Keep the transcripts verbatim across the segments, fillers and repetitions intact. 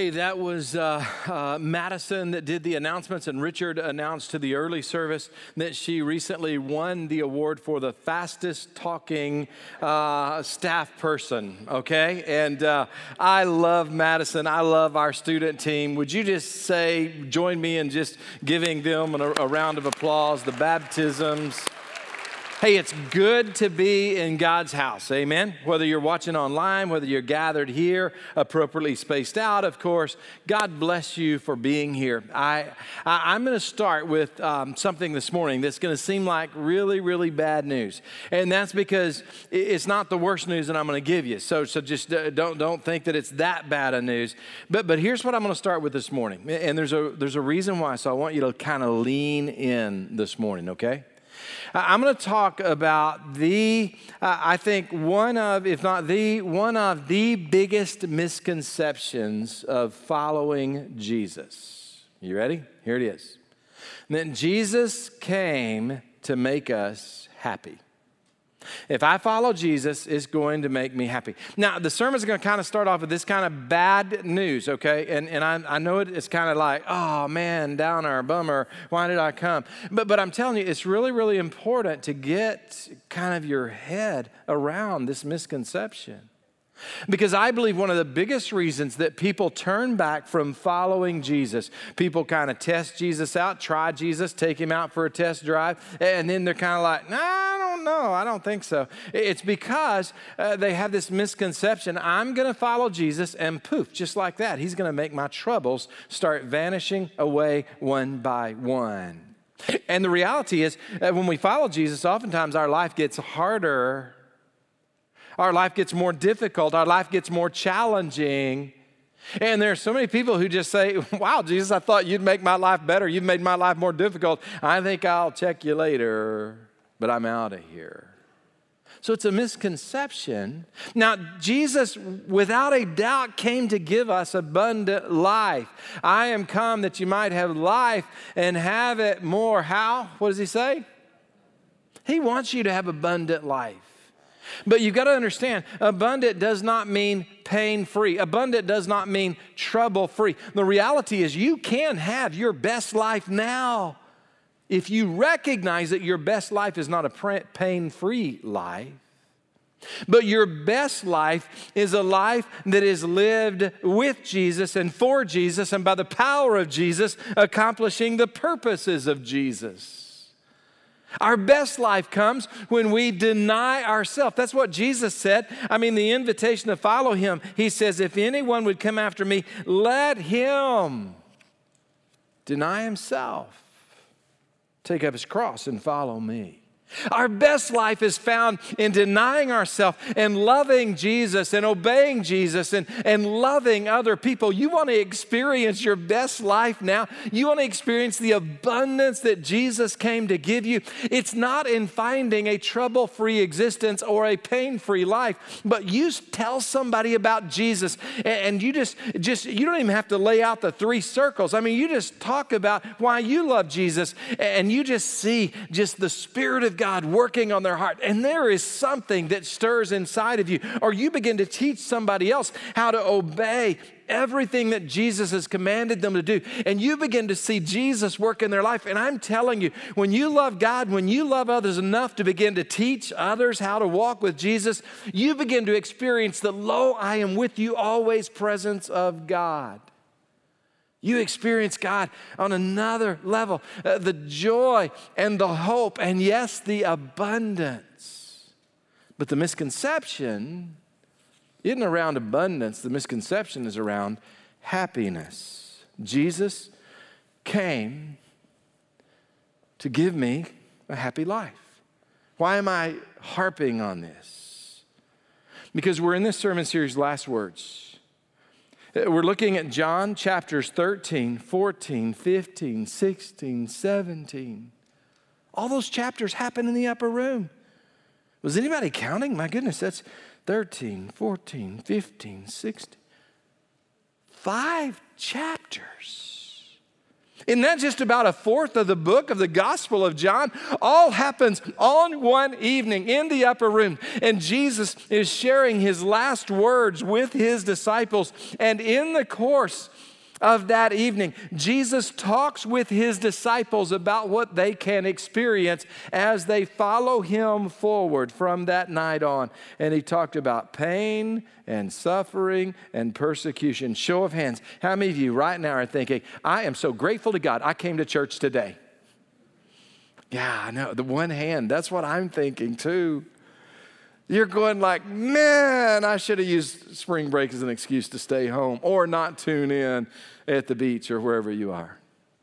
Hey, that was uh, uh, Madison that did the announcements, and Richard announced to the early service that she recently won the award for the fastest talking uh, staff person, okay? And uh, I love Madison. I love our student team. Would you just say, join me in just giving them a, a round of applause, the baptisms. Hey, it's good to be in God's house, amen? Whether you're watching online, whether you're gathered here, appropriately spaced out, of course, God bless you for being here. I, I, I'm going to start with um, something this morning that's going to seem like really, really bad news. And that's because it's not the worst news that I'm going to give you. So, so just don't, don't think that it's that bad of news. But, but here's what I'm going to start with this morning. And there's a, there's a reason why, so I want you to kind of lean in this morning, okay? I'm going to talk about the, uh, I think one of, if not the, one of the biggest misconceptions of following Jesus. You ready? Here it is. That Jesus came to make us happy. If I follow Jesus, it's going to make me happy. Now, the sermon's going to kind of start off with this kind of bad news, okay? And and I, I know it, it's kind of like, oh, man, downer, bummer, why did I come? But, but I'm telling you, it's really, really important to get kind of your head around this misconception. Because I believe one of the biggest reasons that people turn back from following Jesus, people kind of test Jesus out, try Jesus, take him out for a test drive, and then they're kind of like, nah, I don't know, I don't think so. It's because uh, they have this misconception, I'm going to follow Jesus, and poof, just like that, he's going to make my troubles start vanishing away one by one. And the reality is, uh, when we follow Jesus, oftentimes our life gets harder. Our life gets more difficult. Our life gets more challenging. And there are so many people who just say, wow, Jesus, I thought you'd make my life better. You've made my life more difficult. I think I'll check you later, but I'm out of here. So it's a misconception. Now, Jesus, without a doubt, came to give us abundant life. I am come that you might have life and have it more. How? What does he say? He wants you to have abundant life. But you've got to understand, abundant does not mean pain-free. Abundant does not mean trouble-free. The reality is you can have your best life now if you recognize that your best life is not a pain-free life. But your best life is a life that is lived with Jesus and for Jesus and by the power of Jesus, accomplishing the purposes of Jesus. Our best life comes when we deny ourselves. That's what Jesus said. I mean, the invitation to follow him, he says, if anyone would come after me, let him deny himself, take up his cross and follow me. Our best life is found in denying ourselves and loving Jesus and obeying Jesus and, and loving other people. You want to experience your best life now? You want to experience the abundance that Jesus came to give you? It's not in finding a trouble-free existence or a pain-free life, but you tell somebody about Jesus and you just, just, you don't even have to lay out the three circles. I mean, you just talk about why you love Jesus and you just see just the Spirit of God working on their heart. And there is something that stirs inside of you. Or you begin to teach somebody else how to obey everything that Jesus has commanded them to do. And you begin to see Jesus work in their life. And I'm telling you, when you love God, when you love others enough to begin to teach others how to walk with Jesus, you begin to experience the lo, I am with you always presence of God. You experience God on another level, uh, the joy and the hope, and yes, the abundance. But the misconception isn't around abundance. The misconception is around happiness. Jesus came to give me a happy life. Why am I harping on this? Because we're in this sermon series, Last Words. We're looking at John chapters thirteen, fourteen, fifteen, sixteen, seventeen. All those chapters happen in the upper room. Was anybody counting? My goodness, that's thirteen, fourteen, fifteen, sixteen. Five chapters. Isn't that just about a fourth of the book of the Gospel of John? All happens on one evening in the upper room. And Jesus is sharing his last words with his disciples. And in the course of that evening, Jesus talks with his disciples about what they can experience as they follow him forward from that night on. And he talked about pain and suffering and persecution. Show of hands, how many of you right now are thinking, I am so grateful to God I came to church today? Yeah, I know, the one hand, that's what I'm thinking too. You're going like, man, I should have used spring break as an excuse to stay home or not tune in at the beach or wherever you are.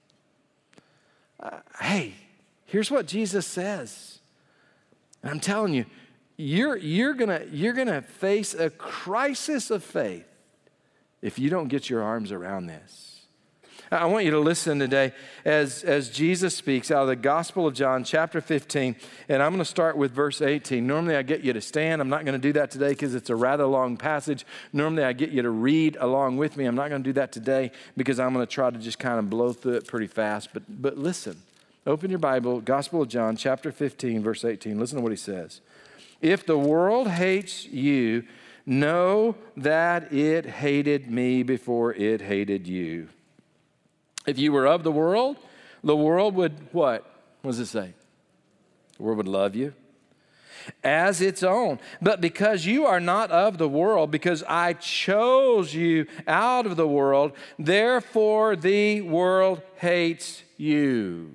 Uh, hey, here's what Jesus says. And I'm telling you, you're, you're gonna, you're gonna face a crisis of faith if you don't get your arms around this. I want you to listen today as, as Jesus speaks out of the Gospel of John, chapter fifteen, and I'm going to start with verse eighteen. Normally I get you to stand. I'm not going to do that today because it's a rather long passage. Normally I get you to read along with me. I'm not going to do that today because I'm going to try to just kind of blow through it pretty fast. But, but listen, open your Bible, Gospel of John, chapter fifteen, verse eighteen. Listen to what he says. If the world hates you, know that it hated me before it hated you. If you were of the world, the world would what? What does it say? The world would love you as its own. But because you are not of the world, because I chose you out of the world, therefore the world hates you.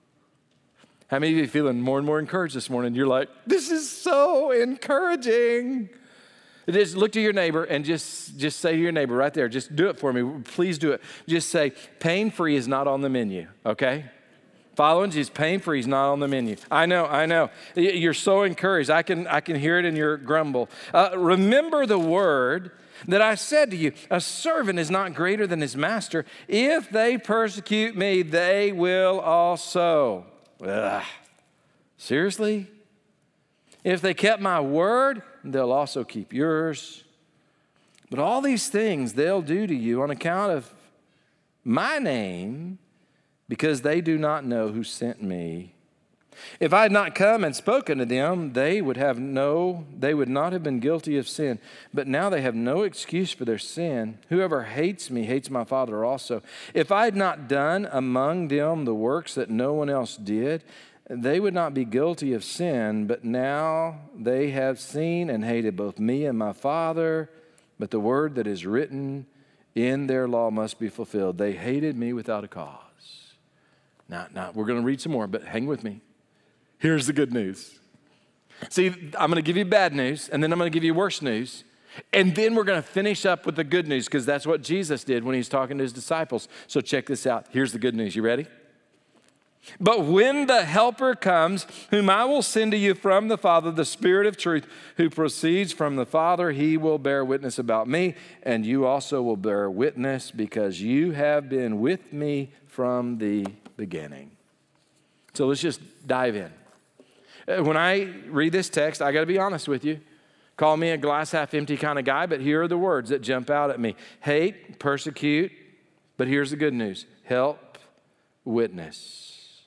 How many of you are feeling more and more encouraged this morning? You're like, this is so encouraging. Just look to your neighbor and just, just say to your neighbor right there, just do it for me. Please do it. Just say, pain-free is not on the menu, okay? Following Jesus, pain-free is not on the menu. I know, I know. You're so encouraged. I can, I can hear it in your grumble. Uh, remember the word that I said to you, a servant is not greater than his master. If they persecute me, they will also. Ugh. Seriously? If they kept my word, they'll also keep yours. But all these things they'll do to you on account of my name, because they do not know who sent me. If I had not come and spoken to them, they would have no, they would not have been guilty of sin. But now they have no excuse for their sin. Whoever hates me hates my Father also. If I had not done among them the works that no one else did, they would not be guilty of sin, but now they have seen and hated both me and my Father. But the word that is written in their law must be fulfilled. They hated me without a cause. Now, now we're going to read some more, but hang with me. Here's the good news. See, I'm going to give you bad news, and then I'm going to give you worse news. And then we're going to finish up with the good news, because that's what Jesus did when he's talking to his disciples. So check this out. Here's the good news. You ready? But when the Helper comes, whom I will send to you from the Father, the Spirit of truth, who proceeds from the Father, he will bear witness about me, and you also will bear witness, because you have been with me from the beginning. So let's just dive in. When I read this text, I got to be honest with you. Call me a glass half empty kind of guy, but here are the words that jump out at me. Hate, persecute, but here's the good news. Help, witness.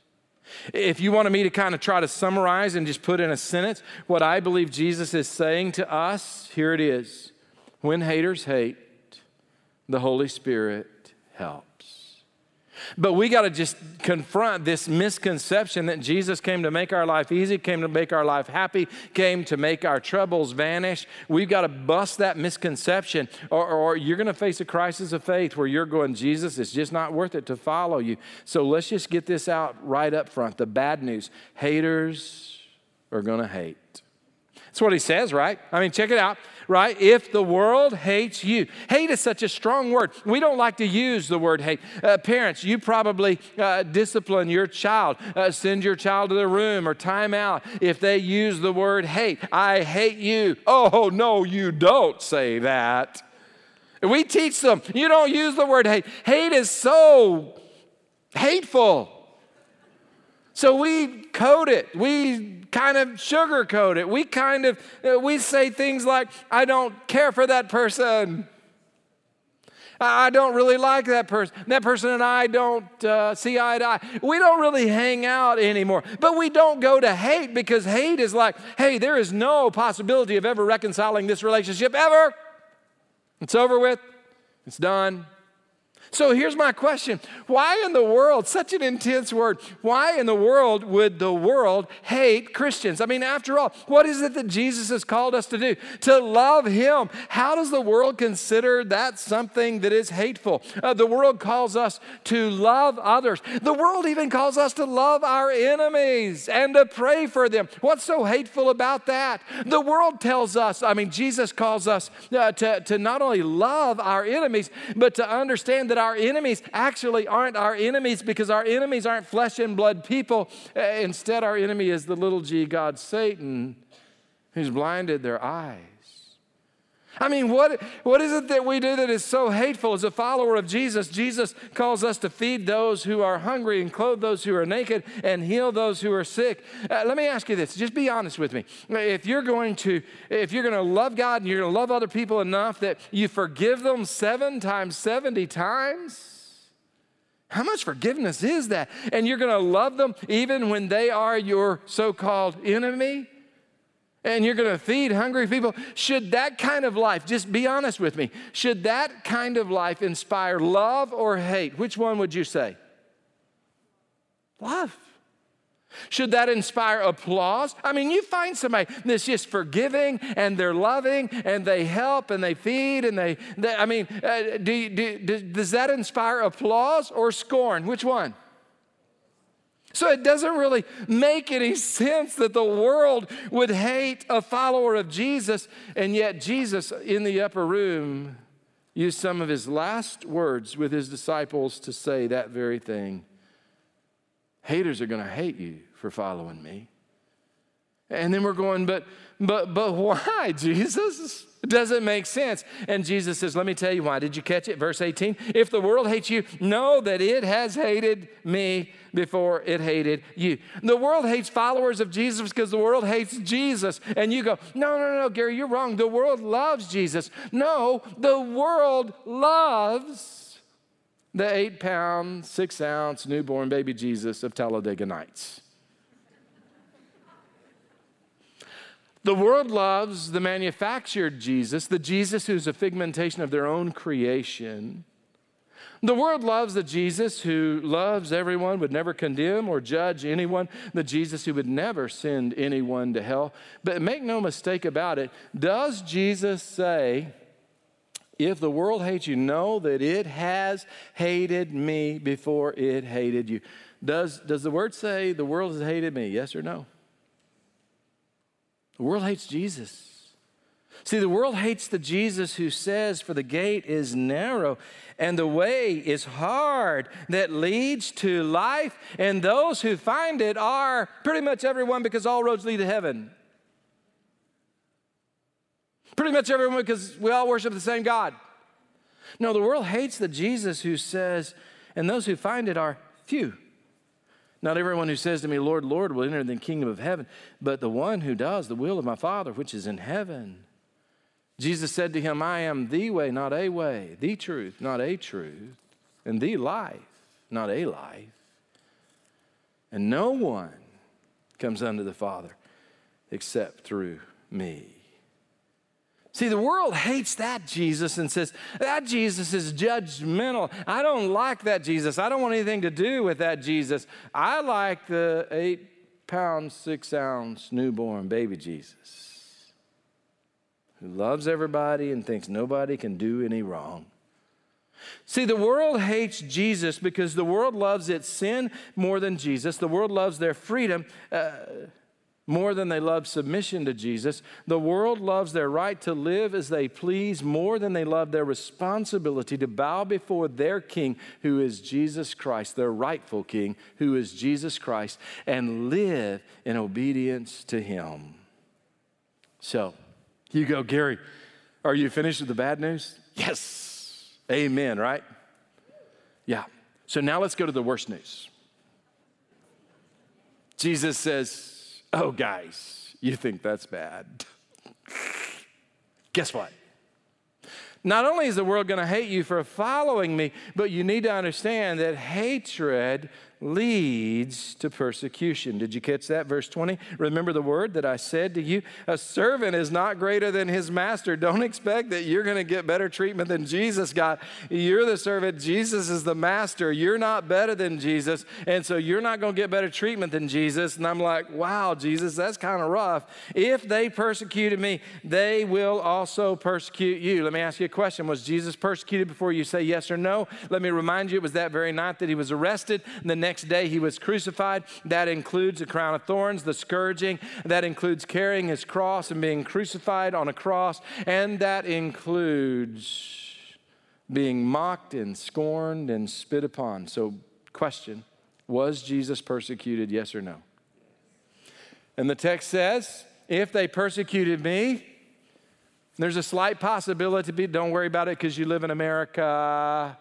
If you wanted me to kind of try to summarize and just put in a sentence what I believe Jesus is saying to us, here it is. When haters hate, the Holy Spirit helps. But we got to just confront this misconception that Jesus came to make our life easy, came to make our life happy, came to make our troubles vanish. We've got to bust that misconception, or, or you're going to face a crisis of faith where you're going, Jesus, it's just not worth it to follow you. So let's just get this out right up front. The bad news, haters are going to hate. That's what he says, right? I mean, check it out, right? If the world hates you. Hate is such a strong word. We don't like to use the word hate. Uh, parents, you probably uh, discipline your child, uh, send your child to the room or time out if they use the word hate. I hate you. Oh, no, you don't say that. We teach them, you don't use the word hate. Hate is so hateful. So we code it. We kind of sugarcoat it. We kind of, uh, we say things like, I don't care for that person. I don't really like that person. That person and I don't uh, see eye to eye. We don't really hang out anymore. But we don't go to hate, because hate is like, hey, there is no possibility of ever reconciling this relationship ever. It's over with. It's done. So here's my question. Why in the world, such an intense word, why in the world would the world hate Christians? I mean, after all, what is it that Jesus has called us to do? To love him. How does the world consider that something that is hateful? Uh, the world calls us to love others. The world even calls us to love our enemies and to pray for them. What's so hateful about that? The world tells us, I mean, Jesus calls us uh, to, to not only love our enemies, but to understand that our enemies actually aren't our enemies, because our enemies aren't flesh and blood people. Uh, instead, our enemy is the little g god Satan, who's blinded their eyes. I mean, what, what is it that we do that is so hateful? As a follower of Jesus, Jesus calls us to feed those who are hungry and clothe those who are naked and heal those who are sick. Uh, let me ask you this. Just be honest with me. If you're going to, if you're going to love God and you're going to love other people enough that you forgive them seven times seventy times, how much forgiveness is that? And you're going to love them even when they are your so-called enemy? And you're going to feed hungry people? Should that kind of life, just be honest with me, should that kind of life inspire love or hate? Which one would you say? Love. Should that inspire applause? I mean, you find somebody that's just forgiving and they're loving and they help and they feed and they, they I mean, uh, do, do, do, does that inspire applause or scorn? Which one? So it doesn't really make any sense that the world would hate a follower of Jesus, and yet Jesus in the upper room used some of his last words with his disciples to say that very thing. Haters are going to hate you for following me. And then we're going, but, but, but why, Jesus? It doesn't make sense. And Jesus says, let me tell you why. Did you catch it? Verse eighteen. If the world hates you, know that it has hated me before it hated you. The world hates followers of Jesus because the world hates Jesus. And you go, no, no, no, Gary, you're wrong. The world loves Jesus. No, the world loves the eight pound, six ounce newborn baby Jesus of Talladega Nights. The world loves the manufactured Jesus, the Jesus who's a figmentation of their own creation. The world loves the Jesus who loves everyone, would never condemn or judge anyone, the Jesus who would never send anyone to hell. But make no mistake about it, does Jesus say, if the world hates you, know that it has hated me before it hated you? Does, does the word say the world has hated me? Yes or no? The world hates Jesus. See, the world hates the Jesus who says, for the gate is narrow and the way is hard that leads to life, and those who find it are pretty much everyone, because all roads lead to heaven. Pretty much everyone, because we all worship the same God. No, the world hates the Jesus who says, and those who find it are few. Not everyone who says to me, Lord, Lord, will enter the kingdom of heaven, but the one who does the will of my Father which is in heaven. Jesus said to him, I am the way, not a way, the truth, not a truth, and the life, not a life. And no one comes unto the Father except through me. See, the world hates that Jesus and says, that Jesus is judgmental. I don't like that Jesus. I don't want anything to do with that Jesus. I like the eight pound, six ounce newborn baby Jesus who loves everybody and thinks nobody can do any wrong. See, the world hates Jesus because the world loves its sin more than Jesus. The world loves their freedom uh, more than they love submission to Jesus. The world loves their right to live as they please more than they love their responsibility to bow before their King, who is Jesus Christ, their rightful King, who is Jesus Christ, and live in obedience to him. So, you go, Gary, are you finished with the bad news? Yes. Amen, right? Yeah. So now let's go to the worst news. Jesus says, oh, guys, you think that's bad. Guess what? Not only is the world going to hate you for following me, but you need to understand that hatred leads to persecution. Did you catch that? Verse twenty, remember the word that I said to you, a servant is not greater than his master. Don't expect that you're going to get better treatment than Jesus got. You're the servant. Jesus is the master. You're not better than Jesus, and so you're not going to get better treatment than Jesus. And I'm like, wow, Jesus, that's kind of rough. If they persecuted me, they will also persecute you. Let me ask you a question. Was Jesus persecuted before you say yes or no? Let me remind you, it was that very night that he was arrested. The next day he was crucified. That includes the crown of thorns, the scourging. That includes carrying his cross and being crucified on a cross. And that includes being mocked and scorned and spit upon. So, question, was Jesus persecuted, yes or no? And the text says, if they persecuted me, there's a slight possibility, be, don't worry about it because you live in America,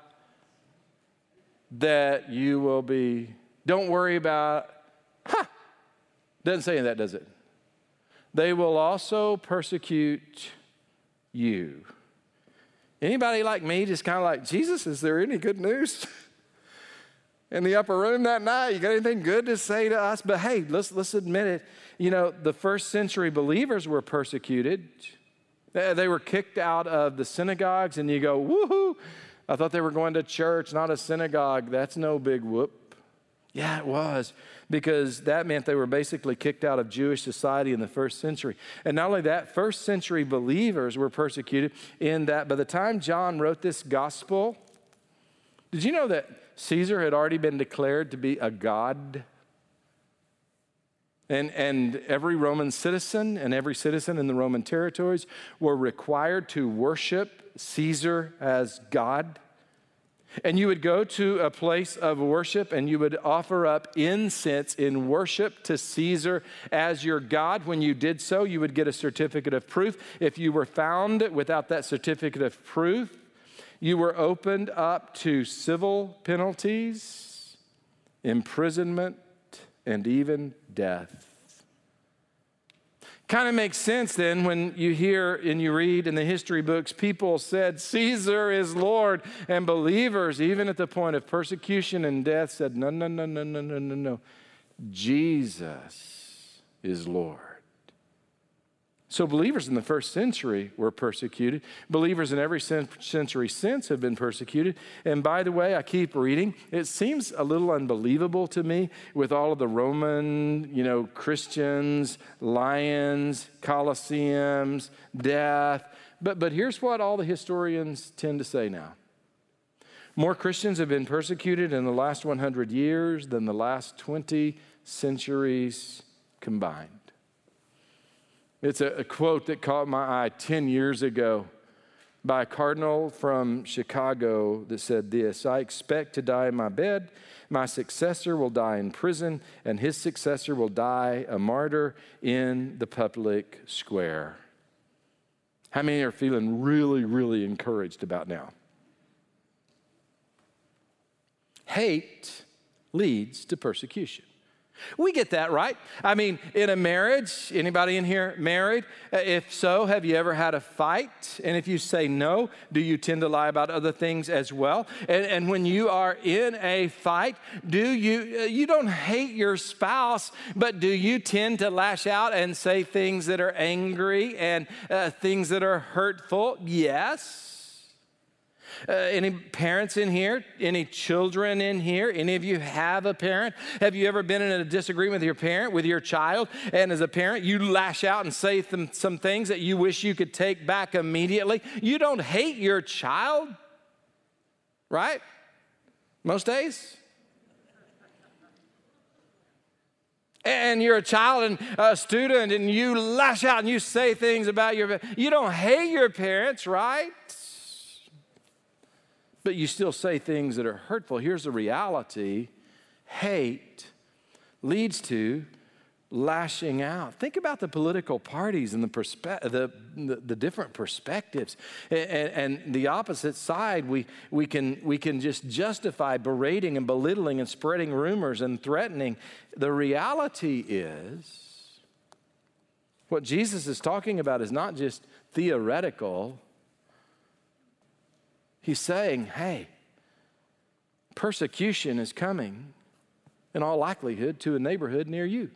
that you will be, don't worry about, huh, doesn't say that, does it? They will also persecute you. Anybody like me just kind of like, Jesus, is there any good news? In the upper room that night, you got anything good to say to us? But hey, let's, let's admit it. You know, the first century believers were persecuted. They were kicked out of the synagogues, and you go, woohoo, I thought they were going to church, not a synagogue. That's no big whoop. Yeah, it was, because that meant they were basically kicked out of Jewish society in the first century. And not only that, first century believers were persecuted in that by the time John wrote this gospel, did you know that Caesar had already been declared to be a god? And, and every Roman citizen and every citizen in the Roman territories were required to worship Caesar as God. And you would go to a place of worship and you would offer up incense in worship to Caesar as your God. When you did so, you would get a certificate of proof. If you were found without that certificate of proof, you were opened up to civil penalties, imprisonment, and even death. Kind of makes sense then when you hear and you read in the history books, people said, Caesar is Lord. And believers, even at the point of persecution and death, said, no, no, no, no, no, no, no, no. Jesus is Lord. So believers in the first century were persecuted. Believers in every century since have been persecuted. And by the way, I keep reading. It seems a little unbelievable to me with all of the Roman, you know, Christians, lions, Colosseums, death. But, but here's what all the historians tend to say now. More Christians have been persecuted in the last one hundred years than the last twenty centuries combined. It's a, a quote that caught my eye ten years ago by a cardinal from Chicago that said this, I expect to die in my bed, my successor will die in prison, and his successor will die a martyr in the public square. How many are feeling really, really encouraged about now? Hate leads to persecution. We get that, right? I mean, in a marriage, anybody in here married? If so, have you ever had a fight? And if you say no, do you tend to lie about other things as well? And, and when you are in a fight, do you, you don't hate your spouse, but do you tend to lash out and say things that are angry and uh, things that are hurtful? Yes. Uh, any parents in here? Any children in here? Any of you have a parent? Have you ever been in a disagreement with your parent, with your child? And as a parent, you lash out and say some, some things that you wish you could take back immediately. You don't hate your child, right? Most days. And you're a child and a student and you lash out and you say things about your, you don't hate your parents, right? But you still say things that are hurtful. Here's the reality. Hate leads to lashing out. Think about the political parties and the, perspe- the, the, the different perspectives. And, and the opposite side, we, we, can, we can just justify berating and belittling and spreading rumors and threatening. The reality is, what Jesus is talking about is not just theoretical, He's saying, hey, persecution is coming in all likelihood to a neighborhood near you.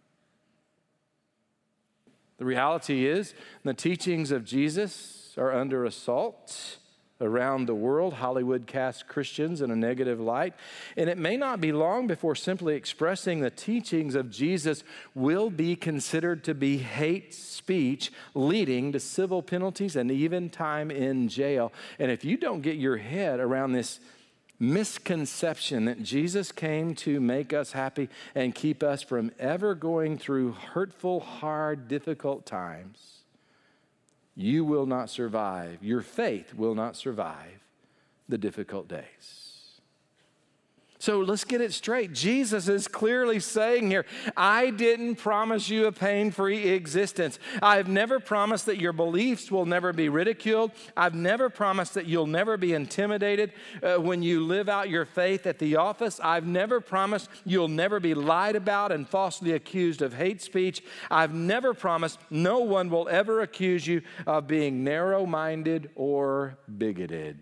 The reality is the teachings of Jesus are under assault around the world. Hollywood casts Christians in a negative light. And it may not be long before simply expressing the teachings of Jesus will be considered to be hate speech, leading to civil penalties and even time in jail. And if you don't get your head around this misconception that Jesus came to make us happy and keep us from ever going through hurtful, hard, difficult times, you will not survive. Your faith will not survive the difficult days. So let's get it straight. Jesus is clearly saying here, I didn't promise you a pain-free existence. I've never promised that your beliefs will never be ridiculed. I've never promised that you'll never be intimidated uh, when you live out your faith at the office. I've never promised you'll never be lied about and falsely accused of hate speech. I've never promised no one will ever accuse you of being narrow-minded or bigoted.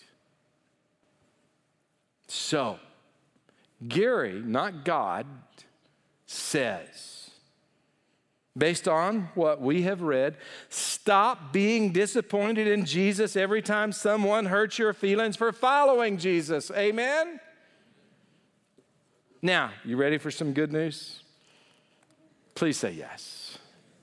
So, Gary, not God, says, based on what we have read, stop being disappointed in Jesus every time someone hurts your feelings for following Jesus. Amen? Now, you ready for some good news? Please say yes.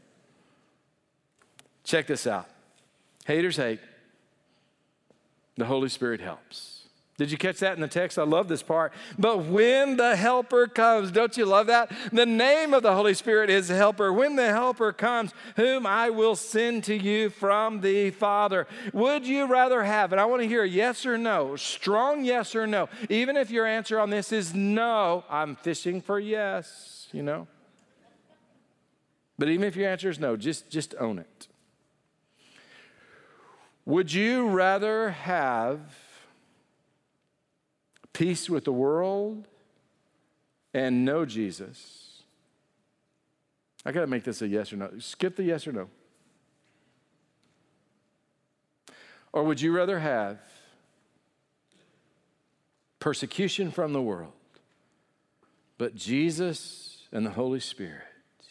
Check this out. Haters hate. The Holy Spirit helps. Did you catch that in the text? I love this part. But when the Helper comes, don't you love that? The name of the Holy Spirit is Helper. When the Helper comes, whom I will send to you from the Father. Would you rather have, and I want to hear a yes or no, strong yes or no. Even if your answer on this is no, I'm fishing for yes, you know. But even if your answer is no, just, just own it. Would you rather have peace with the world and know Jesus? I got to make this a yes or no. Skip the yes or no. Or would you rather have persecution from the world, but Jesus and the Holy Spirit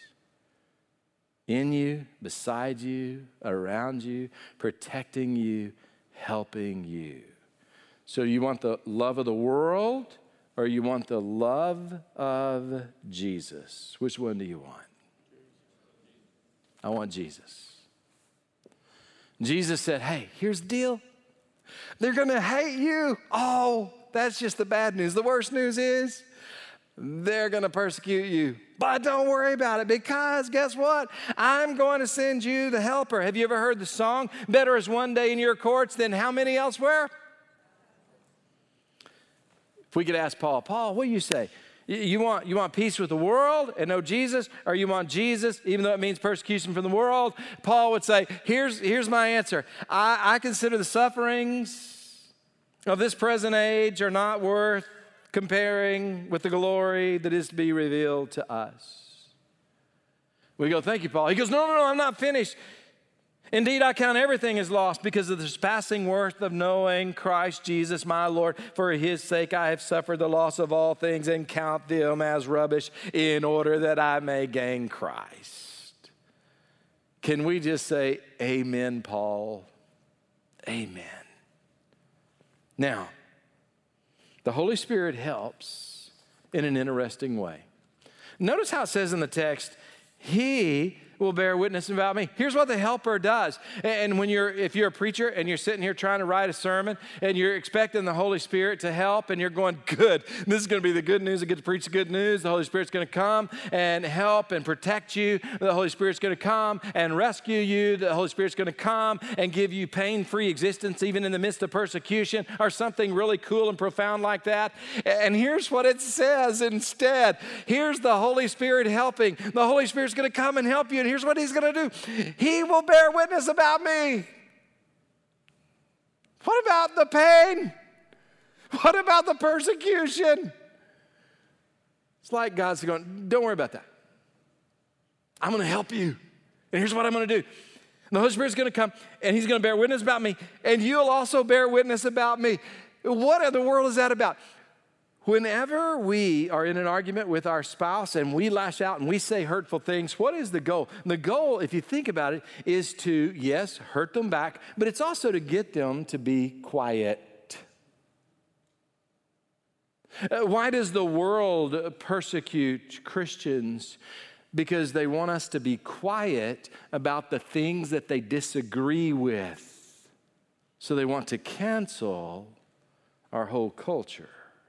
in you, beside you, around you, protecting you, helping you? So you want the love of the world or you want the love of Jesus? Which one do you want? I want Jesus. Jesus said, hey, here's the deal. They're going to hate you. Oh, that's just the bad news. The worst news is they're going to persecute you. But don't worry about it, because guess what? I'm going to send you the Helper. Have you ever heard the song, better is one day in your courts than how many elsewhere? If we could ask Paul, Paul, what do you say? You want, you want peace with the world and know Jesus, or you want Jesus, even though it means persecution from the world? Paul would say, here's, here's my answer. I, I consider the sufferings of this present age are not worth comparing with the glory that is to be revealed to us. We go, thank you, Paul. He goes, no, no, no, I'm not finished. Indeed, I count everything as lost because of the surpassing worth of knowing Christ Jesus, my Lord. For his sake, I have suffered the loss of all things and count them as rubbish in order that I may gain Christ. Can we just say, amen, Paul? Amen. Now, the Holy Spirit helps in an interesting way. Notice how it says in the text, he will bear witness about me. Here's what the Helper does. And when you're, if you're a preacher and you're sitting here trying to write a sermon and you're expecting the Holy Spirit to help and you're going, good, this is going to be the good news. I get to preach the good news. The Holy Spirit's going to come and help and protect you. The Holy Spirit's going to come and rescue you. The Holy Spirit's going to come and give you pain-free existence even in the midst of persecution, or something really cool and profound like that. And here's what it says instead. Here's the Holy Spirit helping. The Holy Spirit's going to come and help you. And here's what he's going to do. He will bear witness about me. What about the pain? What about the persecution? It's like God's going, don't worry about that. I'm going to help you. And here's what I'm going to do. And the Holy Spirit's going to come, and he's going to bear witness about me, and you'll also bear witness about me. What in the world is that about? Whenever we are in an argument with our spouse and we lash out and we say hurtful things, what is the goal? The goal, if you think about it, is to, yes, hurt them back, but it's also to get them to be quiet. Uh, why does the world persecute Christians? Because they want us to be quiet about the things that they disagree with. So they want to cancel our whole culture.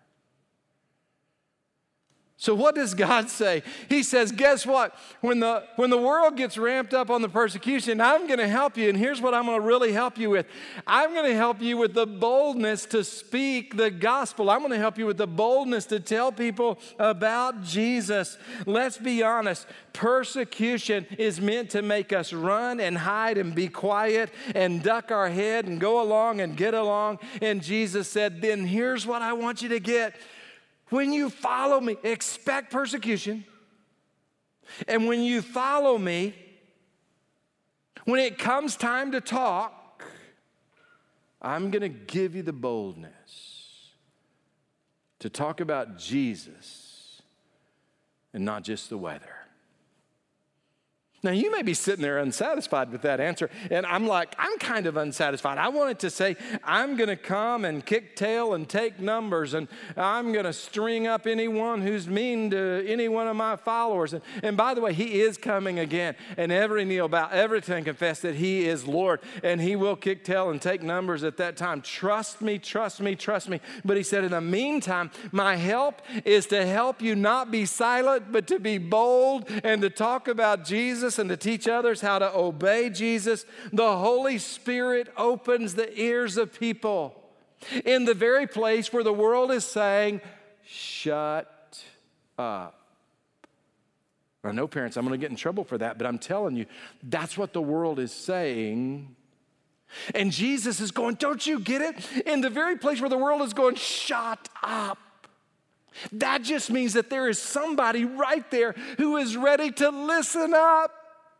So what does God say? He says, guess what? When the, when the world gets ramped up on the persecution, I'm going to help you. And here's what I'm going to really help you with. I'm going to help you with the boldness to speak the gospel. I'm going to help you with the boldness to tell people about Jesus. Let's be honest. Persecution is meant to make us run and hide and be quiet and duck our head and go along and get along. And Jesus said, then here's what I want you to get. When you follow me, expect persecution. And when you follow me, when it comes time to talk, I'm going to give you the boldness to talk about Jesus and not just the weather. Now, you may be sitting there unsatisfied with that answer, and I'm like, I'm kind of unsatisfied. I wanted to say, I'm going to come and kick tail and take numbers, and I'm going to string up anyone who's mean to any one of my followers. And, and by the way, he is coming again, and every knee will bow, everything confess that he is Lord, and he will kick tail and take numbers at that time. Trust me, trust me, trust me. But he said, in the meantime, my help is to help you not be silent, but to be bold and to talk about Jesus and to teach others how to obey Jesus. The Holy Spirit opens the ears of people in the very place where the world is saying, shut up. I know, parents, I'm going to get in trouble for that, but I'm telling you, that's what the world is saying. And Jesus is going, don't you get it? In the very place where the world is going, shut up. That just means that there is somebody right there who is ready to listen up.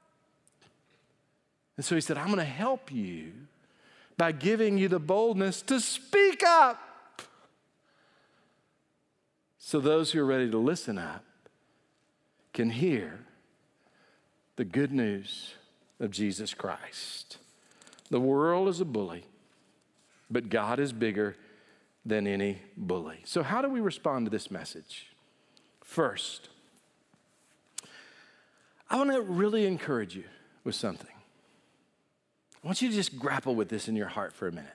And so he said, I'm going to help you by giving you the boldness to speak up. So those who are ready to listen up can hear the good news of Jesus Christ. The world is a bully, but God is bigger than any bully. So how do we respond to this message? First, I want to really encourage you with something. I want you to just grapple with this in your heart for a minute.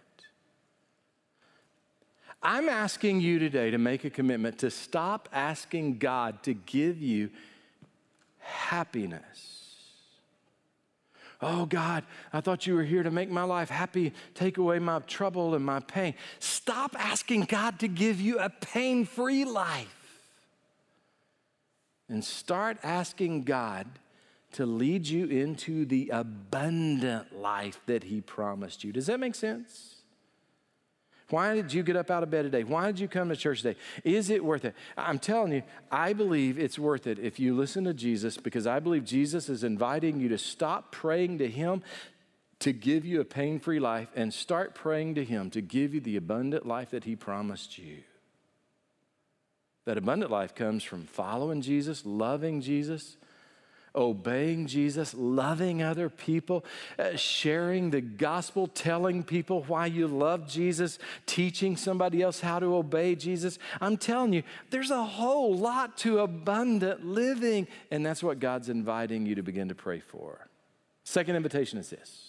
I'm asking you today to make a commitment to stop asking God to give you happiness. Oh, God, I thought you were here to make my life happy, take away my trouble and my pain. Stop asking God to give you a pain-free life. And start asking God to lead you into the abundant life that he promised you. Does that make sense? Why did you get up out of bed today? Why did you come to church today? Is it worth it? I'm telling you, I believe it's worth it if you listen to Jesus, because I believe Jesus is inviting you to stop praying to him to give you a pain-free life and start praying to him to give you the abundant life that he promised you. That abundant life comes from following Jesus, loving Jesus, obeying Jesus, loving other people, uh, sharing the gospel, telling people why you love Jesus, teaching somebody else how to obey Jesus. I'm telling you, there's a whole lot to abundant living, and that's what God's inviting you to begin to pray for. Second invitation is this.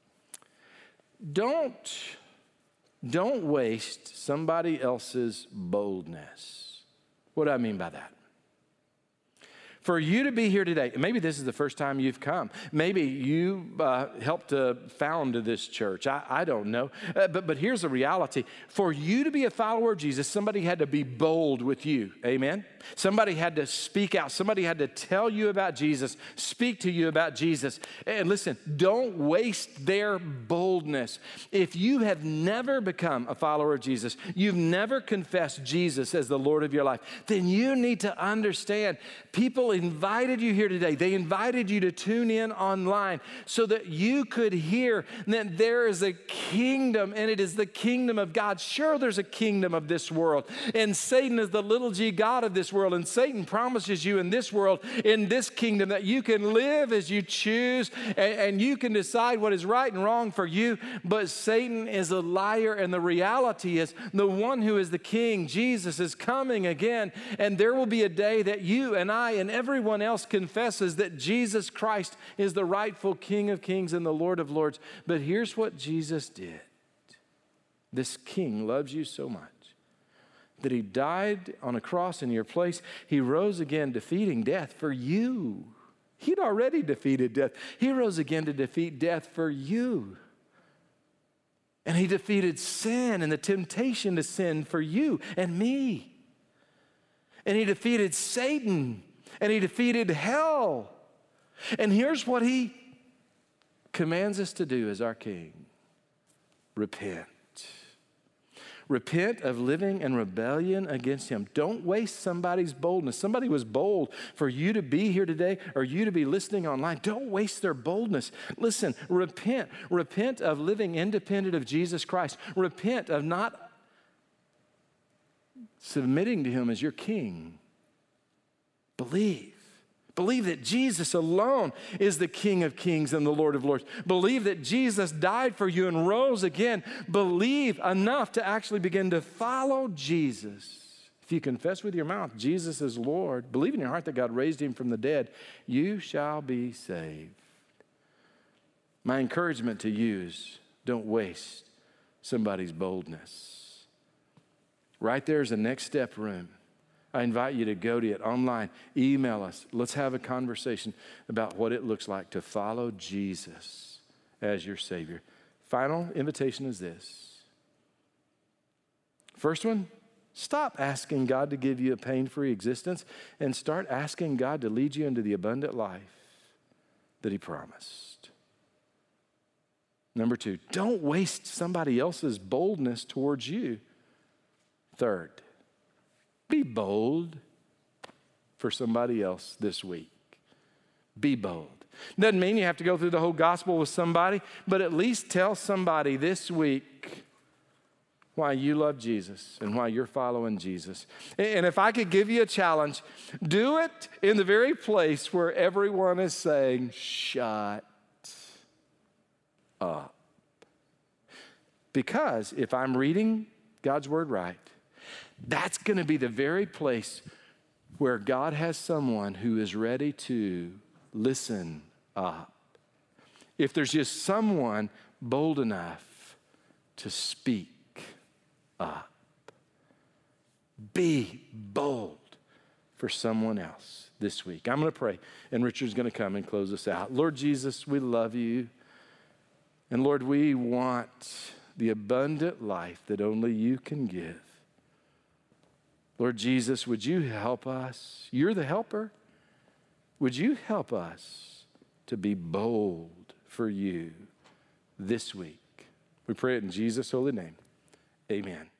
Don't, don't waste somebody else's boldness. What do I mean by that? For you to be here today, maybe this is the first time you've come. Maybe you uh, helped to found this church. I, I don't know. Uh, but, but here's the reality. For you to be a follower of Jesus, somebody had to be bold with you. Amen? Somebody had to speak out. Somebody had to tell you about Jesus, speak to you about Jesus. And listen, don't waste their boldness. If you have never become a follower of Jesus, you've never confessed Jesus as the Lord of your life, then you need to understand people invited you here today. They invited you to tune in online so that you could hear that there is a kingdom, and it is the kingdom of God. Sure, there's a kingdom of this world, and Satan is the little g god of this world, and Satan promises you in this world, in this kingdom, that you can live as you choose, and, and you can decide what is right and wrong for you. But Satan is a liar, and the reality is the one who is the king, Jesus, is coming again, and there will be a day that you and I and everyone else confesses that Jesus Christ is the rightful King of Kings and the Lord of Lords. But here's what Jesus did. This King loves you so much that he died on a cross in your place. He rose again, defeating death for you. He'd already defeated death. He rose again to defeat death for you. And he defeated sin and the temptation to sin for you and me. And he defeated Satan, and he defeated hell. And here's what he commands us to do as our King. Repent. Repent of living in rebellion against him. Don't waste somebody's boldness. Somebody was bold for you to be here today or you to be listening online. Don't waste their boldness. Listen, repent. Repent of living independent of Jesus Christ. Repent of not submitting to him as your king. Believe. Believe that Jesus alone is the King of Kings and the Lord of Lords. Believe that Jesus died for you and rose again. Believe enough to actually begin to follow Jesus. If you confess with your mouth Jesus is Lord, believe in your heart that God raised him from the dead, you shall be saved. My encouragement to you is don't waste somebody's boldness. Right there is a next step room. I invite you to go to it online, email us. Let's have a conversation about what it looks like to follow Jesus as your Savior. Final invitation is this. First one, stop asking God to give you a pain-free existence and start asking God to lead you into the abundant life that he promised. Number two, don't waste somebody else's boldness towards you. Third, be bold for somebody else this week. Be bold. Doesn't mean you have to go through the whole gospel with somebody, but at least tell somebody this week why you love Jesus and why you're following Jesus. And if I could give you a challenge, do it in the very place where everyone is saying, shut up. Because if I'm reading God's word right, that's going to be the very place where God has someone who is ready to listen up. If there's just someone bold enough to speak up. Be bold for someone else this week. I'm going to pray, and Richard's going to come and close us out. Lord Jesus, we love you. And Lord, we want the abundant life that only you can give. Lord Jesus, would you help us? You're the helper. Would you help us to be bold for you this week? We pray it in Jesus' holy name. Amen.